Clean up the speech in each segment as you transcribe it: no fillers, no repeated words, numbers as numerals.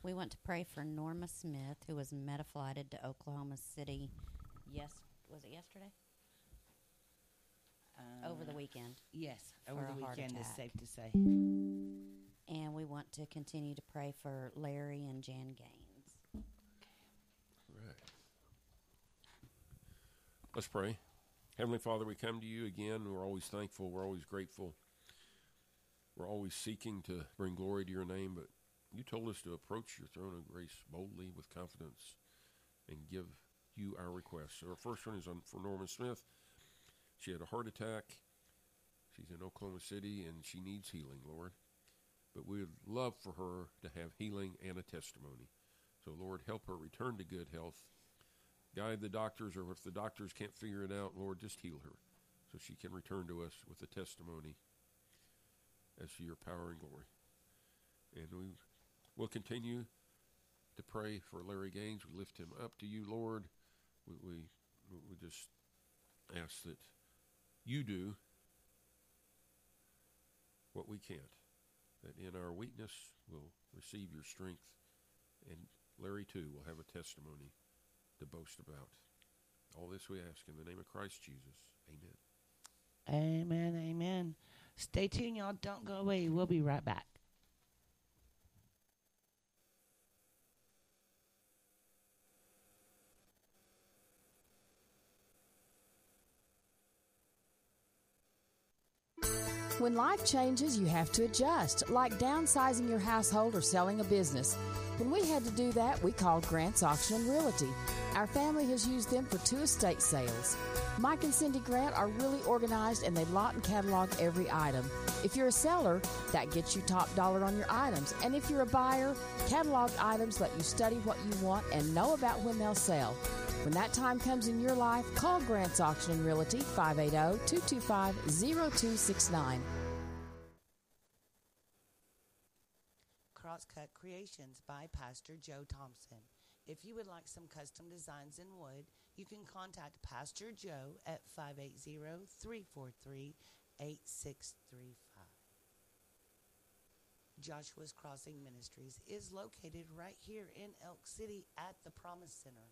We want to pray for Norma Smith, who was metaflighted to Oklahoma City. Was it yesterday? Over the weekend. Yes, over the weekend is safe to say. And we want to continue to pray for Larry and Jan Gaines. Right. Let's pray. Heavenly Father, we come to you again. We're always thankful. We're always grateful. We're always seeking to bring glory to your name, but you told us to approach your throne of grace boldly with confidence and give you our requests. So our first one is for Norma Smith. She had a heart attack. She's in Oklahoma City, and she needs healing, Lord. But we would love for her to have healing and a testimony. So, Lord, help her return to good health. Guide the doctors, or if the doctors can't figure it out, Lord, just heal her so she can return to us with a testimony as to your power and glory. And we'll continue to pray for Larry Gaines. We lift him up to you, Lord. We just ask that you do what we can't, that in our weakness we'll receive your strength, and Larry, too, will have a testimony to boast about. All this we ask in the name of Christ Jesus. Amen. Amen, amen. Stay tuned, y'all. Don't go away. We'll be right back. When life changes, you have to adjust, like downsizing your household or selling a business. When we had to do that, we called Grant's Auction and Realty. Our family has used them for 2 estate sales. Mike and Cindy Grant are really organized, and they lot and catalog every item. If you're a seller, that gets you top dollar on your items. And if you're a buyer, catalog items let you study what you want and know about when they'll sell. When that time comes in your life, call Grant's Auction and Realty, 580-225-0269. Crosscut Creations by Pastor Joe Thompson. If you would like some custom designs in wood, you can contact Pastor Joe at 580-343-8635. Joshua's Crossing Ministries is located right here in Elk City at the Promise Center.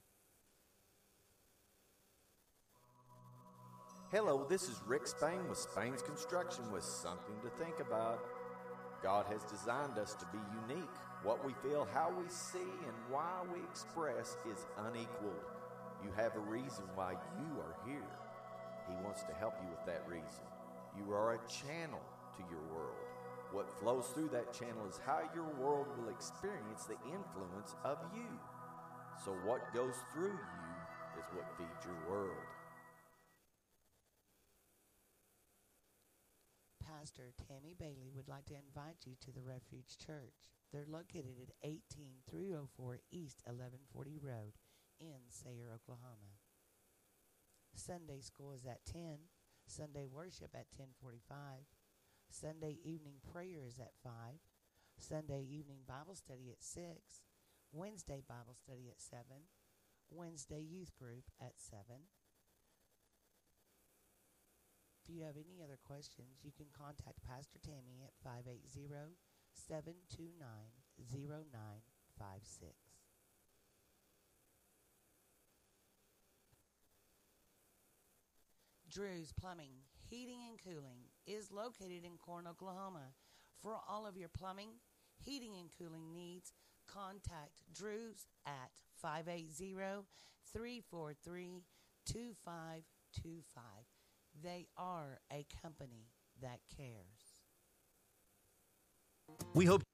Hello, this is Rick Spain with Spain's Construction with something to think about. God has designed us to be unique. What we feel, how we see, and why we express is unequaled. You have a reason why you are here. He wants to help you with that reason. You are a channel to your world. What flows through that channel is how your world will experience the influence of you. So what goes through you is what feeds your world. Pastor Tammy Bailey would like to invite you to the Refuge Church. They're located at 18304 East 1140 Road in Sayre, Oklahoma. Sunday school is at 10, Sunday worship at 10:45, Sunday evening prayer is at 5, Sunday evening Bible study at 6, Wednesday Bible study at 7, Wednesday youth group at 7. If you have any other questions, you can contact Pastor Tammy at 580-729-0956. Drew's Plumbing, Heating, and Cooling is located in Corn, Oklahoma. For all of your plumbing, heating, and cooling needs, contact Drew's at 580-343-2525. They are a company that cares. We hope.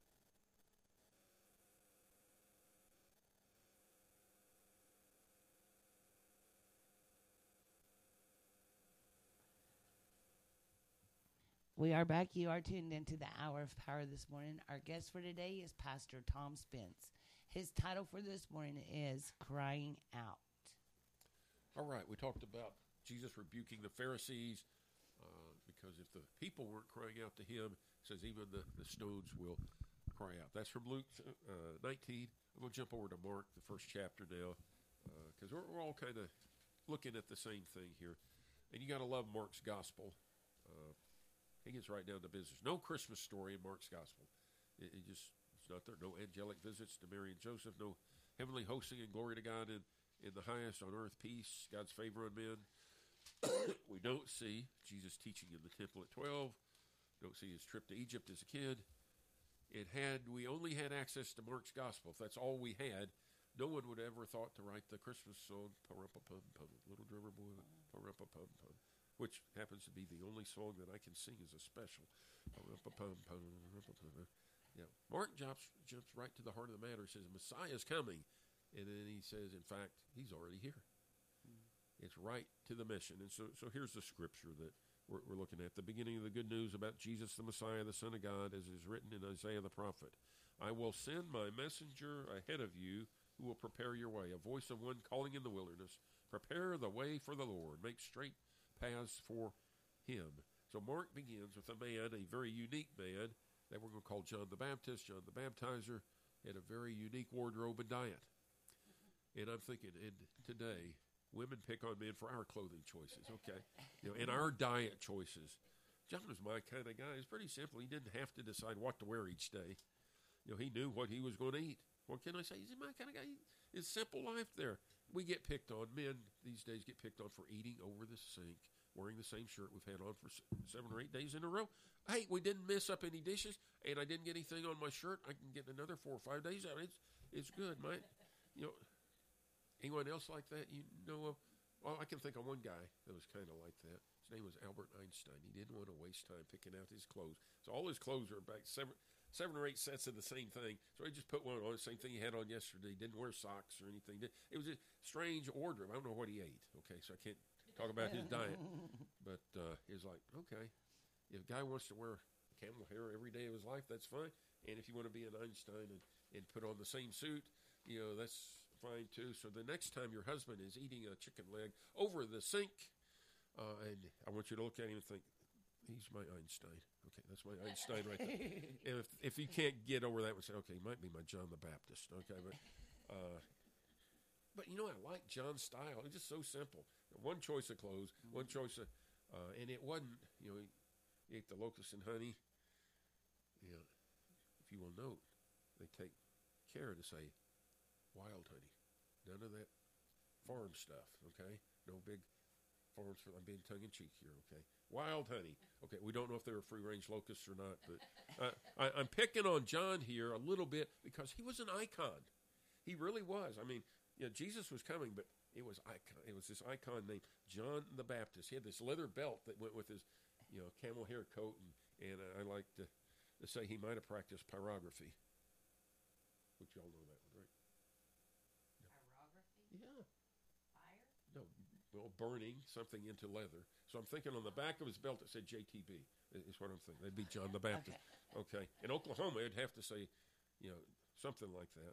We are back. You are tuned into the Hour of Power this morning. Our guest for today is Pastor Tom Spence. His title for this morning is Crying Out. All right, we talked about Jesus rebuking the Pharisees because if the people weren't crying out to him, it says even the stones will cry out. That's from Luke 19. I'm going to jump over to Mark, the first chapter now, because we're all kind of looking at the same thing here. And you got to love Mark's gospel. He gets right down to business. No Christmas story in Mark's gospel. It's It's not there. No angelic visits to Mary and Joseph. No heavenly hosting and glory to God in the highest, on earth peace, God's favor on men. We don't see Jesus teaching in the temple at 12. Don't see his trip to Egypt as a kid. We only had access to Mark's gospel. If that's all we had, no one would ever thought to write the Christmas song, "Pa-rum-pa-pum-pum," Little Drummer Boy, "Pa-rum-pa-pum-pum," which happens to be the only song that I can sing as a special. Pa-rum-pa-pum-pum. Yeah. Mark jumps right to the heart of the matter. He says, Messiah's coming. And then he says, in fact, he's already here. It's right to the mission. And so here's the scripture that we're looking at. The beginning of the good news about Jesus, the Messiah, the Son of God, as is written in Isaiah the prophet. I will send my messenger ahead of you who will prepare your way. A voice of one calling in the wilderness. Prepare the way for the Lord. Make straight paths for him. So Mark begins with a man, a very unique man, that we're going to call John the Baptist. John the Baptizer had a very unique wardrobe and diet. And I'm thinking, and today, women pick on men for our clothing choices, okay? And our diet choices. John was my kind of guy. It's pretty simple. He didn't have to decide what to wear each day. He knew what he was going to eat. What can I say? He's my kind of guy. It's simple life there. We get picked on. Men these days get picked on for eating over the sink, wearing the same shirt we've had on for 7 or 8 days in a row. Hey, we didn't mess up any dishes, and I didn't get anything on my shirt. I can get another 4 or 5 days out. It's good, mate. Anyone else like that? Well, I can think of one guy that was kind of like that. His name was Albert Einstein. He didn't want to waste time picking out his clothes. So all his clothes are back seven or eight sets of the same thing. So he just put one on, the same thing he had on yesterday. Didn't wear socks or anything. It was a strange wardrobe. I don't know what he ate. Okay, so I can't talk about his diet. But he was like, okay, if a guy wants to wear camel hair every day of his life, that's fine. And if you want to be an Einstein and put on the same suit, that's fine too. So the next time your husband is eating a chicken leg over the sink, and I want you to look at him and think, he's my Einstein. Okay, that's my Einstein right there. And if you can't get over that, we say, okay, he might be my John the Baptist. Okay, but I like John's style. It's just so simple. One choice of clothes, one choice of, and it wasn't, he ate the locusts and honey. If you will note, they take care to say wild honey. None of that farm stuff, okay? No big farms. I'm being tongue-in-cheek here, okay? Wild honey. Okay, we don't know if they were free-range locusts or not, but I'm picking on John here a little bit because he was an icon. He really was. I mean, Jesus was coming, but it was icon. It was this icon named John the Baptist. He had this leather belt that went with his, camel hair coat, and I like to say he might have practiced pyrography, which y'all know that one, right? Yeah. Fire? No, well, burning something into leather. So I'm thinking on the back of his belt it said JTB is what I'm thinking. That'd be John the Baptist. Okay. In Oklahoma, it'd have to say, something like that.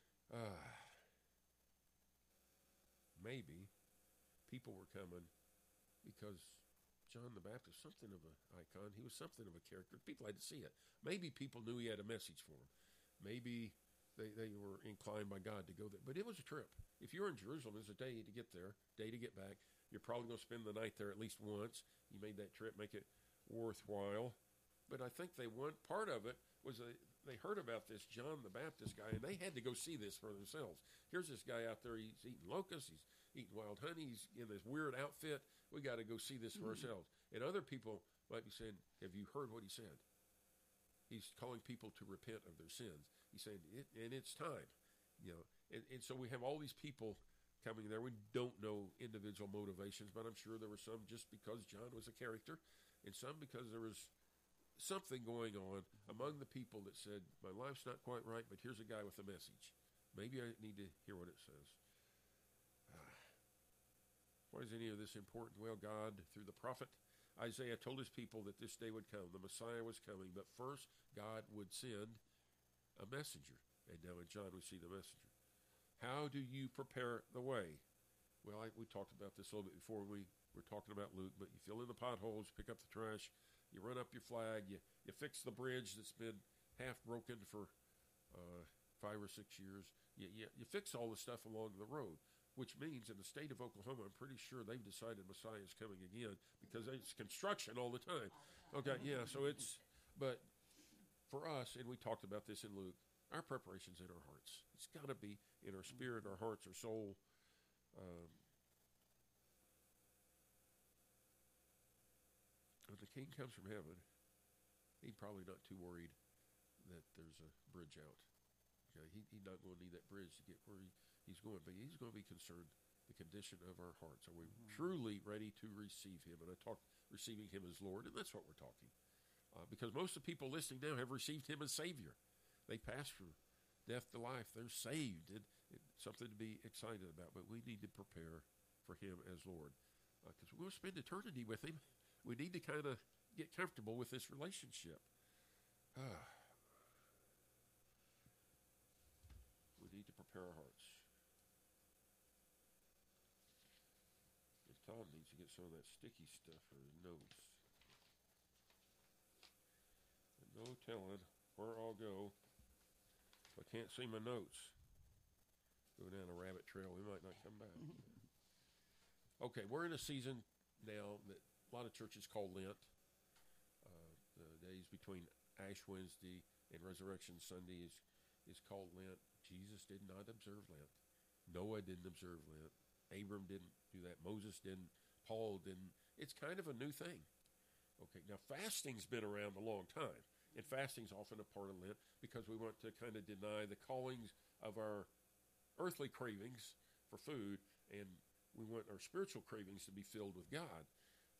Maybe people were coming because John the Baptist, something of an icon. He was something of a character. People had to see it. Maybe people knew he had a message for them. Maybe they were inclined by God to go there. But it was a trip. If you're in Jerusalem, there's a day to get there, day to get back. You're probably going to spend the night there at least once. You made that trip, make it worthwhile. But I think part of it was they heard about this John the Baptist guy, and they had to go see this for themselves. Here's this guy out there. He's eating locusts. He's eating wild honey. He's in this weird outfit. We got to go see this for ourselves. And other people might be saying, have you heard what he said? He's calling people to repent of their sins. He's saying, and it's time. And so we have all these people coming there. We don't know individual motivations, but I'm sure there were some just because John was a character, and some because there was something going on among the people that said, my life's not quite right, but here's a guy with a message. Maybe I need to hear what it says. Why is any of this important? Well, God, through the prophet Isaiah, told his people that this day would come. The Messiah was coming, but first God would send a messenger. And now in John we see the messenger. How do you prepare the way? Well, we talked about this a little bit before we were talking about Luke, but you fill in the potholes, pick up the trash, you run up your flag, you fix the bridge that's been half broken for 5 or 6 years. You fix all the stuff along the road, which means in the state of Oklahoma, I'm pretty sure they've decided Messiah is coming again because it's construction all the time. Okay, yeah, but for us, and we talked about this in Luke, our preparation's in our hearts. It's got to be in our spirit, our hearts, our soul. When the king comes from heaven, he's probably not too worried that there's a bridge out. Okay, he's not going to need that bridge to get where he's going, but he's going to be concerned the condition of our hearts. Are we truly ready to receive him? And I talk receiving him as Lord, and that's what we're talking. Because most of the people listening now have received him as Savior. They passed from death to life. They're saved. It's something to be excited about, but we need to prepare for him as Lord. Because we're going to spend eternity with him. We need to kind of get comfortable with this relationship. We need to prepare our hearts. Tom needs to get some of that sticky stuff for his nose. And no telling where I'll go if I can't see my notes. Go down a rabbit trail, we might not come back. Okay, we're in a season now that a lot of churches call Lent. The days between Ash Wednesday and Resurrection Sunday is called Lent. Jesus did not observe Lent. Noah didn't observe Lent. Abram didn't do that. Moses didn't. Paul didn't. It's kind of a new thing. Okay, now fasting's been around a long time, and fasting's often a part of Lent because we want to kind of deny the callings of our earthly cravings for food, and we want our spiritual cravings to be filled with God.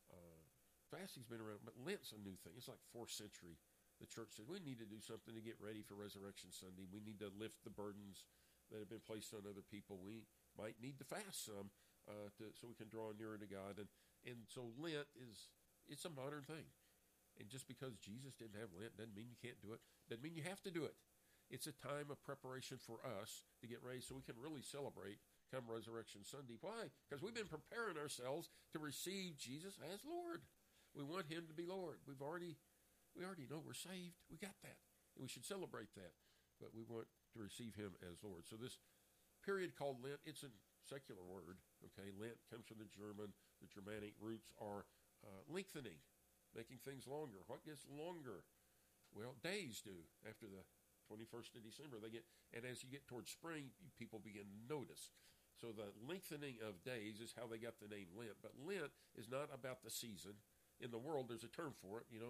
Fasting's been around, but Lent's a new thing. It's like 4th century. The church said, we need to do something to get ready for Resurrection Sunday. We need to lift the burdens that have been placed on other people. We might need to fast some so we can draw nearer to God. And so Lent it's a modern thing. And just because Jesus didn't have Lent doesn't mean you can't do it. Doesn't mean you have to do it. It's a time of preparation for us to get ready so we can really celebrate come Resurrection Sunday. Why? Because we've been preparing ourselves to receive Jesus as Lord. We want him to be Lord. We already know we're saved. We got that. And we should celebrate that. But we want to receive him as Lord. So this period called Lent, it's a secular word. Okay, Lent comes from the German. The Germanic roots are lengthening, making things longer. What gets longer? Well, days do. After the 21st of December, and as you get towards spring, people begin to notice. So the lengthening of days is how they got the name Lent. But Lent is not about the season. In the world, there's a term for it.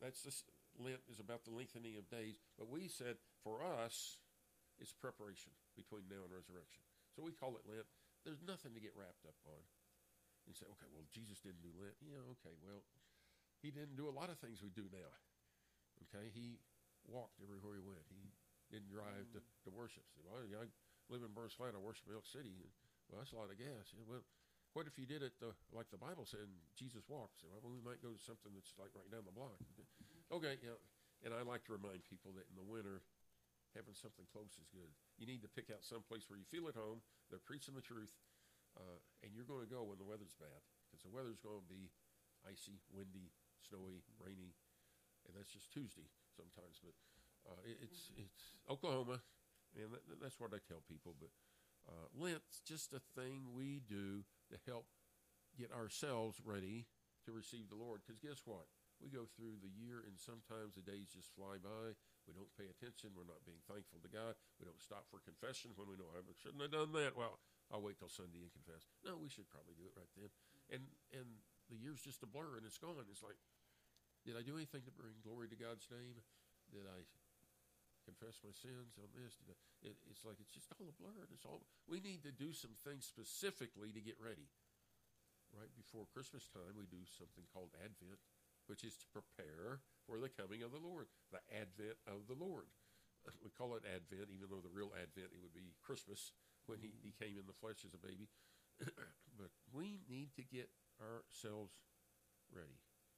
Lent is about the lengthening of days. But we said, for us, it's preparation between now and resurrection. So we call it Lent. There's nothing to get wrapped up on. And say, okay, well, Jesus didn't do Lent. Yeah, okay, well, he didn't do a lot of things we do now. Okay, he walked everywhere he went. He didn't drive to worship. Well, I live in Burns Flat. I worship in Elk City. Well, that's a lot of gas. Well, what if you did it like the Bible said and Jesus walked? Well, we might go to something that's like right down the block. Okay, and I like to remind people that in the winter, having something close is good. You need to pick out some place where you feel at home. They're preaching the truth, and you're going to go when the weather's bad, because the weather's going to be icy, windy, snowy, rainy, and that's just Tuesday sometimes. But it's Oklahoma, and that's what I tell people. But Lent's just a thing we do to help get ourselves ready to receive the Lord. Because guess what? We go through the year, and sometimes the days just fly by. We don't pay attention. We're not being thankful to God. We don't stop for confession when we know I shouldn't have done that. Well, I'll wait till Sunday and confess. No, we should probably do it right then. And the year's just a blur, and it's gone. It's like, did I do anything to bring glory to God's name? Did I confess my sins on this? It's like it's just all a blur. We need to do some things specifically to get ready. Right before Christmas time, we do something called Advent, which is to prepare for the coming of the Lord, the advent of the Lord. We call it Advent, even though the real Advent, it would be Christmas when he came in the flesh as a baby. But we need to get ourselves ready.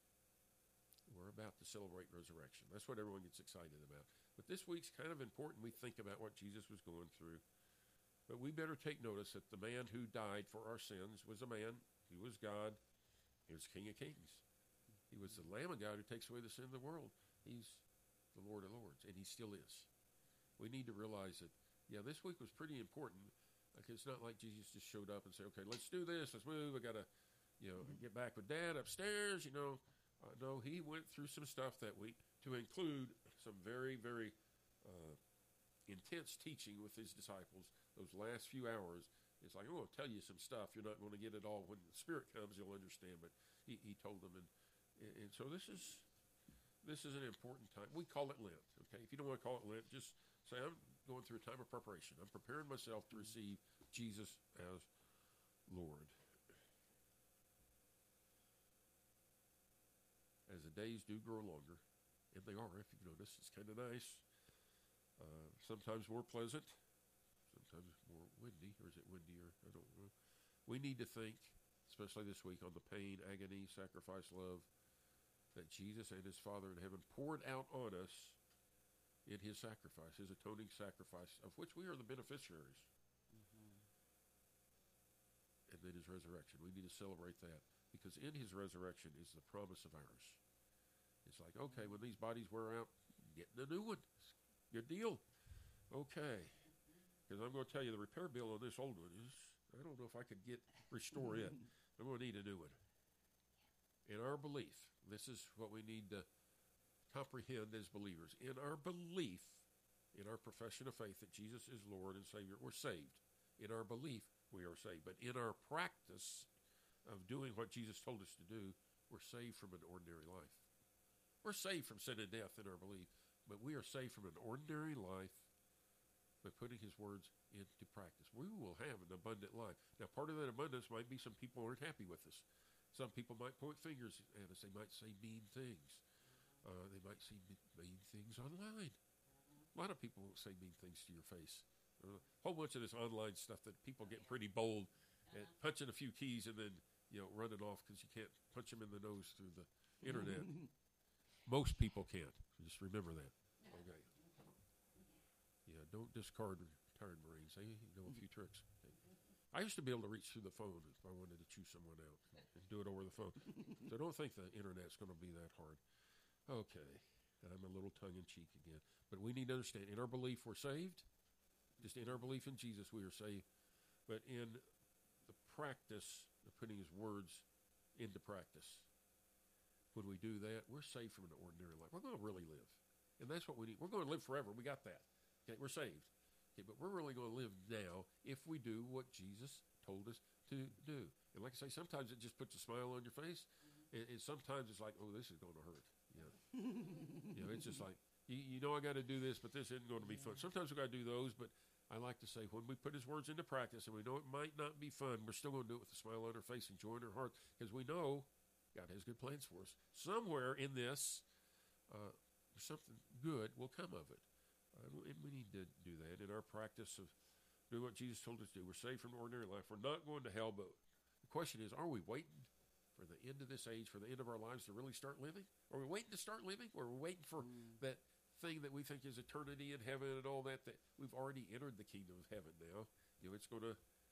We're about to celebrate resurrection. That's what everyone gets excited about. But this week's kind of important. We think about what Jesus was going through. But we better take notice that the man who died for our sins was a man. He was God. He was King of Kings. He was the Lamb of God who takes away the sin of the world. He's the Lord of Lords, and he still is. We need to realize that, this week was pretty important. Like, it's not like Jesus just showed up and said, okay, let's do this, let's move, I got to, get back with Dad upstairs, No, he went through some stuff that week to include some very, very intense teaching with his disciples, those last few hours, it's like, I'm going to tell you some stuff. You're not going to get it all. When the Spirit comes, you'll understand. But he told them. And so this is an important time. We call it Lent, okay? If you don't want to call it Lent, just say, I'm going through a time of preparation. I'm preparing myself to receive Jesus as Lord. As the days do grow longer, and they are, if you've noticed, it's kind of nice. Sometimes more pleasant, sometimes more windy, or is it windier? I don't know. We need to think, especially this week, on the pain, agony, sacrifice, love that Jesus and his Father in heaven poured out on us in his sacrifice, his atoning sacrifice, of which we are the beneficiaries. And then his resurrection. We need to celebrate that, because in his resurrection is the promise of ours. It's like, okay, when these bodies wear out, getting a new one. Good deal. Okay. Because I'm going to tell you, the repair bill on this old one is, I don't know if I could restore it. I'm going to need a new one. In our belief, this is what we need to comprehend as believers. In our belief, in our profession of faith that Jesus is Lord and Savior, we're saved. In our belief, we are saved. But in our practice of doing what Jesus told us to do, we're saved from an ordinary life. We're saved from sin and death in our belief, but we are saved from an ordinary life by putting his words into practice. We will have an abundant life. Now, part of that abundance might be some people aren't happy with us. Some people might point fingers at us. They might say mean things. They might say mean things online. A lot of people say mean things to your face. A whole bunch of this online stuff that people get pretty bold at punching a few keys and then, running off because you can't punch them in the nose through the internet. Most people can't. Just remember that. Okay. Yeah, don't discard retired Marines. They know a few tricks. Okay. I used to be able to reach through the phone if I wanted to chew someone out and do it over the phone. So don't think the internet's going to be that hard. Okay. I'm a little tongue-in-cheek again. But we need to understand, in our belief, we're saved. Just in our belief in Jesus, we are saved. But in the practice of putting his words into practice, when we do that, we're saved from an ordinary life. We're going to really live. And that's what we need. We're going to live forever. We got that. Okay, we're saved. Okay, but we're really going to live now if we do what Jesus told us to do. And like I say, sometimes it just puts a smile on your face. And sometimes it's like, oh, this is going to hurt. It's just like, I got to do this, but this isn't going to be fun. Sometimes we got to do those, but I like to say when we put his words into practice and we know it might not be fun, we're still going to do it with a smile on our face and joy in our heart, because we know God has good plans for us. Somewhere in this, something good will come of it. And we need to do that in our practice of doing what Jesus told us to do. We're saved from ordinary life. We're not going to hell, but the question is, are we waiting for the end of this age, for the end of our lives to really start living? Are we waiting to start living? Or are we waiting for that thing that we think is eternity in heaven and all that we've already entered the kingdom of heaven now? It's going to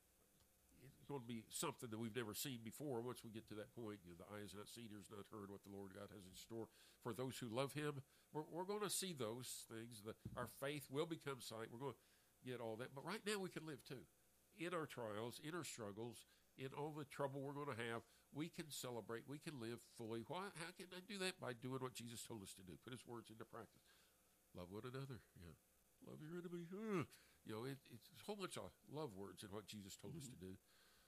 be something that we've never seen before. Once we get to that point, the eye has not seen, ears not heard what the Lord God has in store for those who love him. We're going to see those things. Our faith will become sight. We're going to get all that. But right now we can live too. In our trials, in our struggles, in all the trouble we're going to have, we can celebrate. We can live fully. Why? How can I do that? By doing what Jesus told us to do. Put his words into practice. Love one another. Yeah. Love your enemy. It's a whole bunch of love words in what Jesus told us to do.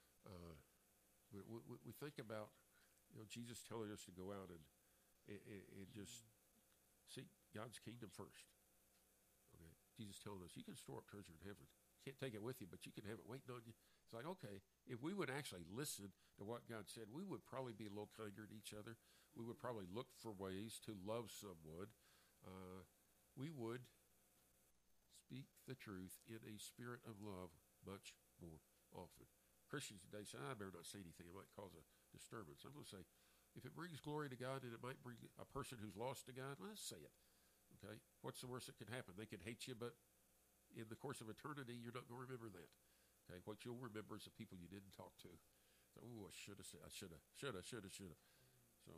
We think about, Jesus telling us to go out and just seek God's kingdom first. Okay, Jesus telling us you can store up treasure in heaven. You can't take it with you, but you can have it waiting on you. It's like, okay, if we would actually listen to what God said, we would probably be a little kinder to each other. We would probably look for ways to love someone. We would speak the truth in a spirit of love much more often. Christians today say, I better not say anything. It might cause a disturbance. I'm going to say, if it brings glory to God and it might bring a person who's lost to God, let's say it. Okay? What's the worst that can happen? They can hate you, but in the course of eternity, you're not going to remember that. Okay? What you'll remember is the people you didn't talk to. So, I should have said, I should have. So,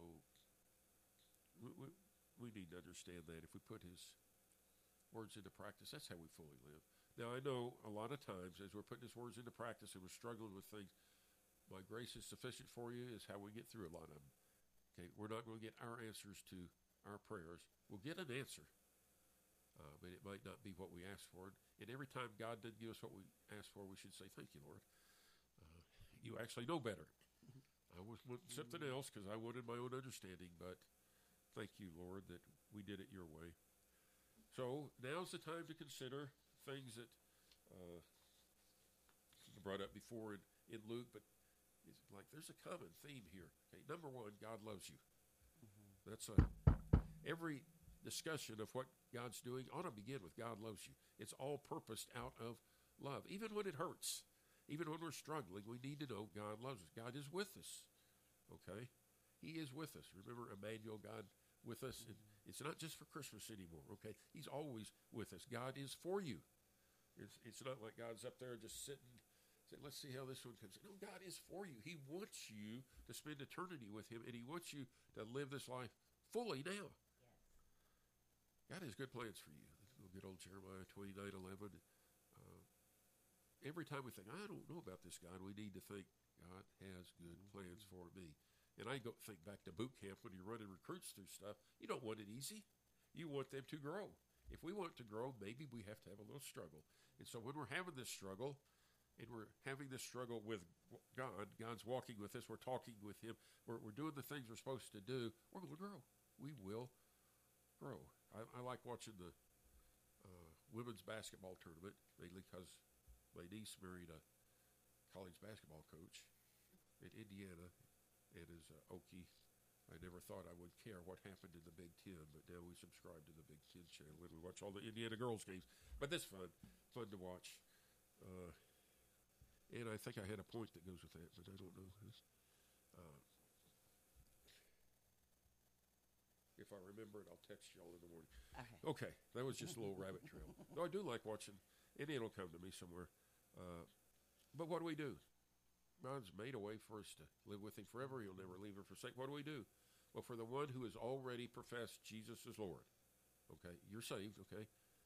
we need to understand that if we put his words into practice, that's how we fully live. Now, I know a lot of times as we're putting his words into practice and we're struggling with things, my grace is sufficient for you is how we get through a lot of them. Okay, we're not going to get our answers to our prayers. We'll get an answer. but it might not be what we asked for. And every time God didn't give us what we asked for, we should say, thank you, Lord. You actually know better. I was wanting something else because I wanted my own understanding, but thank you, Lord, that we did it your way. So now's the time to consider things that brought up before in Luke, but it's like there's a common theme here. Okay, number one, God loves you. That's every discussion of what God's doing ought to begin with God loves you. It's all purposed out of love. Even when it hurts, even when we're struggling, we need to know God loves us. God is with us. Okay? He is with us. Remember Emmanuel, God with us? And it's not just for Christmas anymore. Okay? He's always with us. God is for you. It's not like God's up there just sitting, saying, let's see how this one comes. No, God is for you. He wants you to spend eternity with him, and he wants you to live this life fully now. God has good plans for you. Good old Jeremiah 29:11. Every time we think, I don't know about this God, we need to think God has good plans for me. And I go think back to boot camp when you're running recruits through stuff. You don't want it easy. You want them to grow. If we want to grow, maybe we have to have a little struggle. And so when we're having this struggle, and we're having this struggle with God, God's walking with us, we're talking with him, we're doing the things we're supposed to do, we're going to grow. We will grow. I like watching the women's basketball tournament, mainly because my niece married a college basketball coach in Indiana, and as Okie, I never thought I would care what happened in the Big Ten, but now we subscribe to the Big Ten channel, and we watch all the Indiana girls games. But that's fun to watch. And I think I had a point that goes with that, but I don't know. If I remember it, I'll text you all in the morning. Okay, that was just a little rabbit trail. No, I do like watching, and it'll come to me somewhere. But what do? God's made a way for us to live with him forever. He'll never leave or forsake. What do? Well, for the one who has already professed Jesus as Lord, okay, you're saved, okay,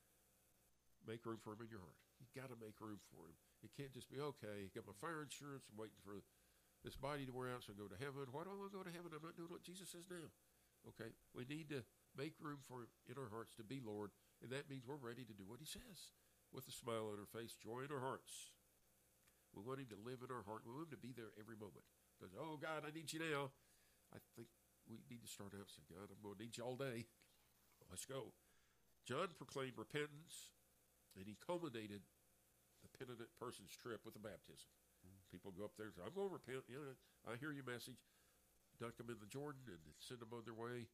make room for him in your heart. You got to make room for him. It can't just be, okay, got my fire insurance, I'm waiting for this body to wear out so I go to heaven. Why do I want to go to heaven? I'm not doing what Jesus says now. Okay, we need to make room for him in our hearts to be Lord, and that means we're ready to do what he says with a smile on our face, joy in our hearts. We want him to live in our heart. We want him to be there every moment. Because, oh, God, I need you now. I think we need to start out saying, God, I'm going to need you all day. Let's go. John proclaimed repentance, and he culminated the penitent person's trip with a baptism. People go up there and say, I'm going to repent. Yeah, I hear your message. Dunk them in the Jordan and send them on their way.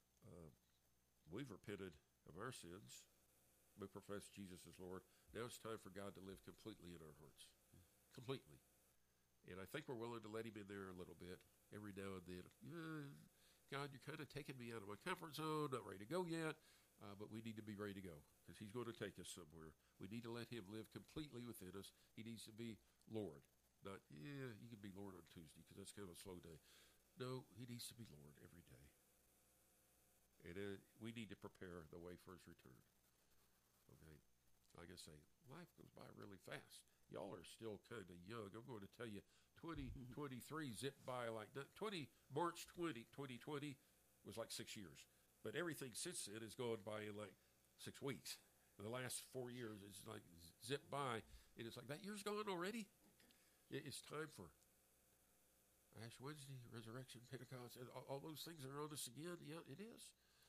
We've repented of our sins. We profess Jesus as Lord. Now it's time for God to live completely in our hearts. Completely. And I think we're willing to let him in there a little bit every now and then. God, you're kind of taking me out of my comfort zone, not ready to go yet, but we need to be ready to go because he's going to take us somewhere. We need to let him live completely within us. He needs to be Lord. Not, you can be Lord on Tuesday because that's kind of a slow day. No, he needs to be Lord every day. And we need to prepare the way for his return. Okay? Like I say, life goes by really fast. Y'all are still kind of young. I'm going to tell you, 2023 zipped by like that. March 2020 was like 6 years. But everything since then has gone by in like 6 weeks. The last 4 years, it's like zipped by. And it's like, that year's gone already? It's time for Ash Wednesday, Resurrection, Pentecost. All those things are on us again. Yeah, it is.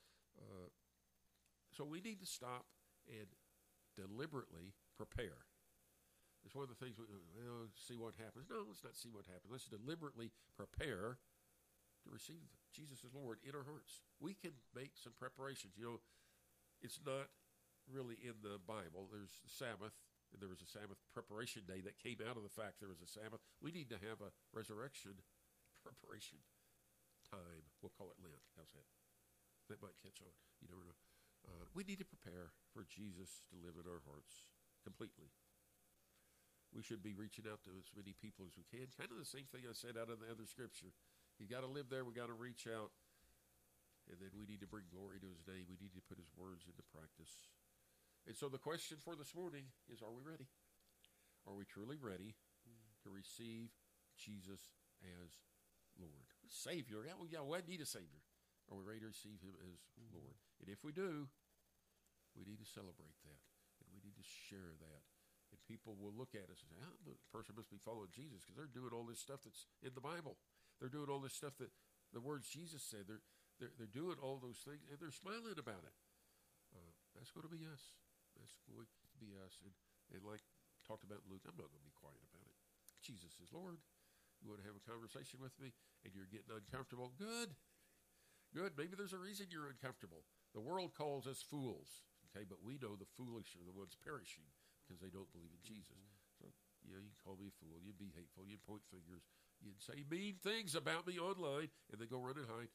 So we need to stop and deliberately prepare. It's one of the things, see what happens. No, let's not see what happens. Let's deliberately prepare to receive Jesus as Lord in our hearts. We can make some preparations. It's not really in the Bible. There's the Sabbath, and there was a Sabbath preparation day that came out of the fact there was a Sabbath. We need to have a resurrection preparation time. We'll call it Lent. How's that? That might catch on. You never know. We need to prepare for Jesus to live in our hearts completely. We should be reaching out to as many people as we can. Kind of the same thing I said out of the other scripture. You got to live there. We got to reach out. And then we need to bring glory to his name. We need to put his words into practice. And so the question for this morning is, are we ready? Are we truly ready to receive Jesus as Lord? Savior. Yeah, we need a Savior. Are we ready to receive him as Lord? And if we do, We need to celebrate that, and we need to share that. And people will look at us and say, "Oh, the person must be following Jesus because they're doing all this stuff that's in the Bible. They're doing all this stuff that the words Jesus said. They're doing all those things, and they're smiling about it." That's going to be us. That's going to be us. And like talked about in Luke, I'm not going to be quiet about it. Jesus is Lord. You want to have a conversation with me, and you're getting uncomfortable? Good. Maybe there's a reason you're uncomfortable. The world calls us fools, okay? But we know the foolish are the ones perishing because they don't believe in Jesus. So, you can call me a fool. You'd be hateful. You'd point fingers. You'd say mean things about me online, and then go run and hide.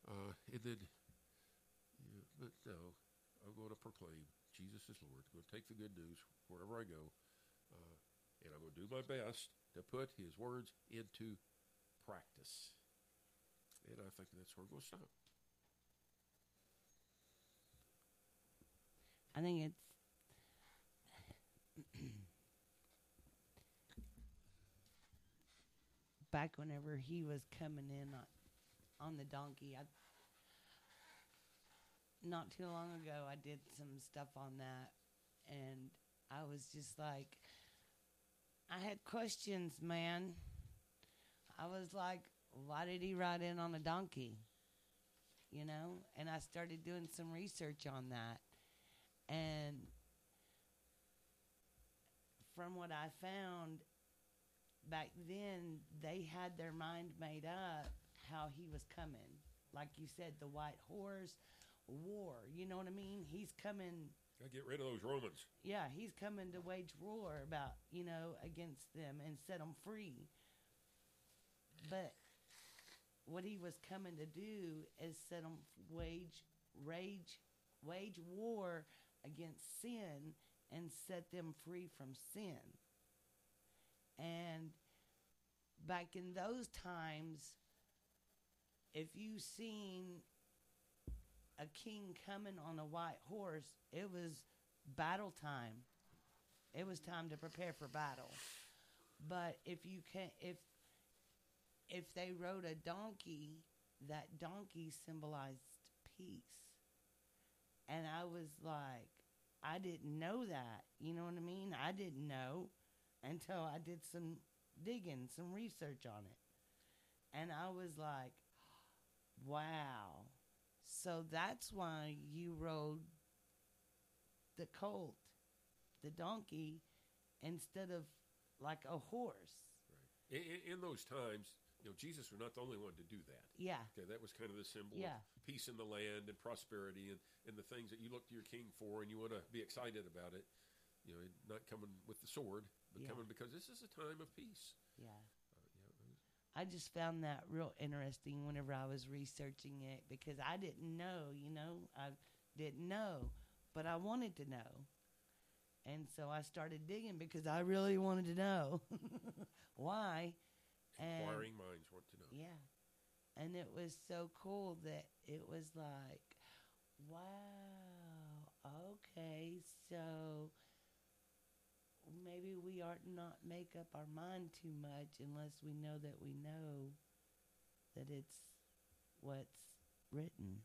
But no, I'm going to proclaim Jesus is Lord. I'm going to take the good news wherever I go, and I'm going to do my best to put his words into practice. And I think that's where we're going to stop. I think it's back whenever he was coming in on the donkey. Not too long ago, I did some stuff on that, and I was just like, I had questions, man. I was like, why did he ride in on a donkey? And I started doing some research on that. And from what I found, back then, they had their mind made up how he was coming. Like you said, the white horse, war. You know what I mean? He's coming. Gotta get rid of those Romans. Yeah, he's coming to wage war against them and set them free. But what he was coming to do is set them wage war against sin and set them free from sin. And back in those times, if you seen a king coming on a white horse, it was battle time. It was time to prepare for battle. But if they rode a donkey, that donkey symbolized peace. And I was like, I didn't know that. You know what I mean? I didn't know until I did some digging, some research on it. And I was like, wow. So that's why you rode the colt, the donkey, instead of like a horse. Right. In those times, Jesus was not the only one to do that. Yeah. Okay, that was kind of the symbol of peace in the land and prosperity and the things that you look to your king for and you want to be excited about it. Not coming with the sword, but coming because this is a time of peace. Yeah. I just found that real interesting whenever I was researching it because I didn't know, I didn't know, but I wanted to know. And so I started digging because I really wanted to know why. Inquiring minds want to know. Yeah. And it was so cool that it was like, wow, okay, so maybe we ought not make up our mind too much unless we know that it's what's written.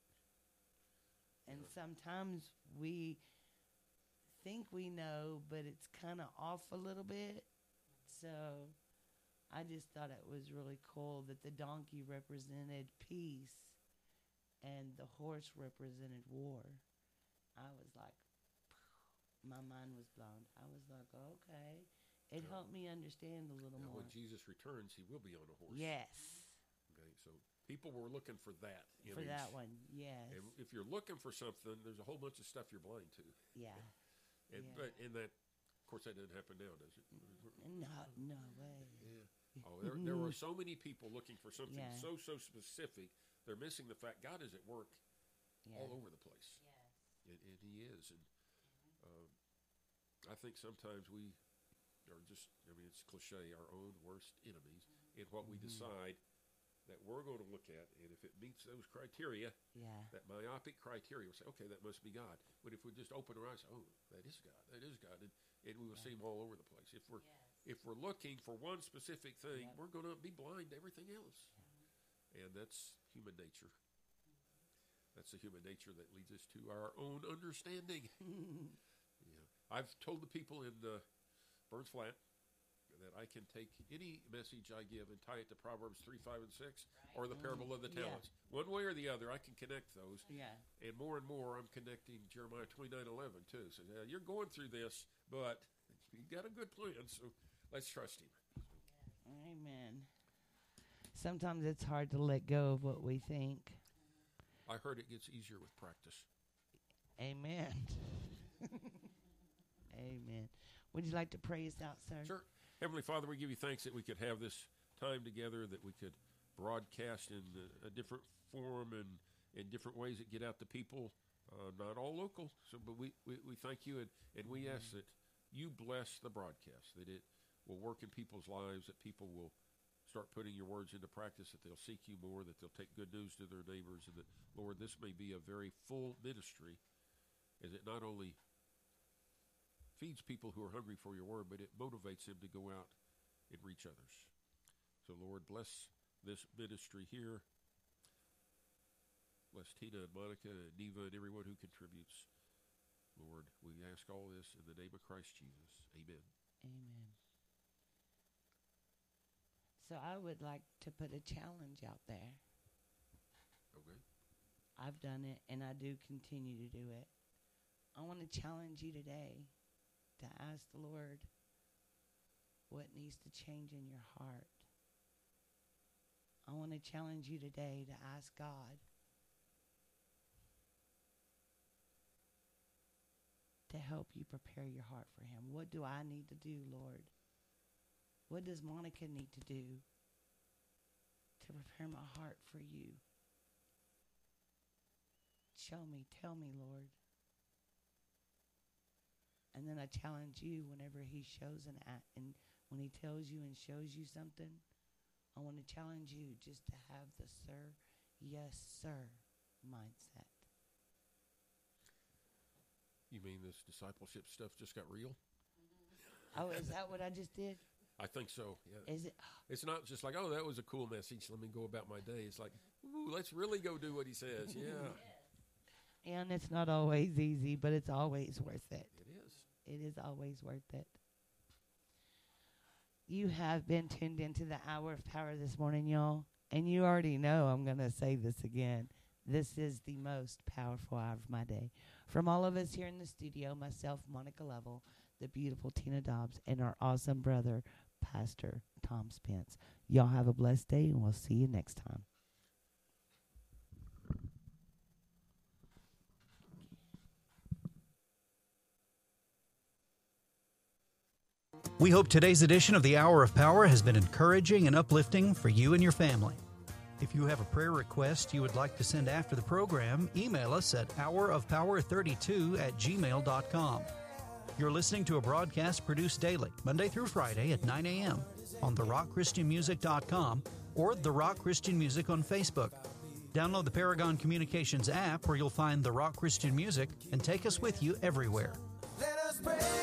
And sometimes we think we know, but it's kind of off a little bit. So I just thought it was really cool that the donkey represented peace and the horse represented war. I was like, my mind was blown. I was like, okay. It helped me understand a little more. When Jesus returns, he will be on a horse. Yes. Okay, so people were looking for that image. For that one, yes. And if you're looking for something, there's a whole bunch of stuff you're blind to. Yeah. But in that, of course, that doesn't happen now, does it? No way. Yeah. Oh, there are so many people looking for something so specific. They're missing the fact God is at work all over the place. Yes. And he is. And I think sometimes we are just, it's cliche, our own worst enemies in what we decide that we're going to look at. And if it meets those criteria, that myopic criteria, we'll say, okay, that must be God. But if we just open our eyes, oh, that is God. And we will see him all over the place. If we're looking for one specific thing, we're going to be blind to everything else. And that's human nature. That's the human nature that leads us to our own understanding. I've told the people in Burns Flat that I can take any message I give and tie it to Proverbs 3, 5, and 6, or the parable of the talents. One way or the other, I can connect those. Yeah. And more, I'm connecting Jeremiah 29:11 too. So you're going through this, but you got a good plan, so let's trust him. Amen. Sometimes it's hard to let go of what we think. I heard it gets easier with practice. Amen. Amen. Would you like to pray us out, sir? Sure. Heavenly Father, we give you thanks that we could have this time together, that we could broadcast in a different form and in different ways that get out to people, not all local. But we thank you, and we ask that you bless the broadcast, that it will work in people's lives, that people will start putting your words into practice, that they'll seek you more, that they'll take good news to their neighbors, and that, Lord, this may be a very full ministry, as it not only feeds people who are hungry for your word, but it motivates them to go out and reach others. So, Lord, bless this ministry here. Bless Tina and Monica and Neva and everyone who contributes. Lord, we ask all this in the name of Christ Jesus. Amen. Amen. So I would like to put a challenge out there. Okay. I've done it, and I do continue to do it. I want to challenge you today to ask the Lord what needs to change in your heart. I want to challenge you today to ask God to help you prepare your heart for him. What do I need to do, Lord? What does Monica need to do to prepare my heart for you? Show me, tell me, Lord. And then I challenge you whenever he shows and when he tells you and shows you something, I want to challenge you just to have the sir, yes, sir mindset. You mean this discipleship stuff just got real? Oh, is that what I just did? I think so, yeah. Is it? It's not just like, oh, that was a cool message, let me go about my day. It's like, ooh, let's really go do what he says, yeah. And it's not always easy, but it's always worth it. It is. It is always worth it. You have been tuned into the Hour of Power this morning, y'all. And you already know I'm going to say this again. This is the most powerful hour of my day. From all of us here in the studio, myself, Monica Lovell, the beautiful Tina Dobbs, and our awesome brother, Pastor Tom Spence. Y'all have a blessed day, and we'll see you next time. We hope today's edition of the Hour of Power has been encouraging and uplifting for you and your family. If you have a prayer request you would like to send after the program, email us at hourofpower32@gmail.com. You're listening to a broadcast produced daily, Monday through Friday at 9 a.m. on therockchristianmusic.com or The Rock Christian Music on Facebook. Download the Paragon Communications app where you'll find The Rock Christian Music and take us with you everywhere. Let us pray.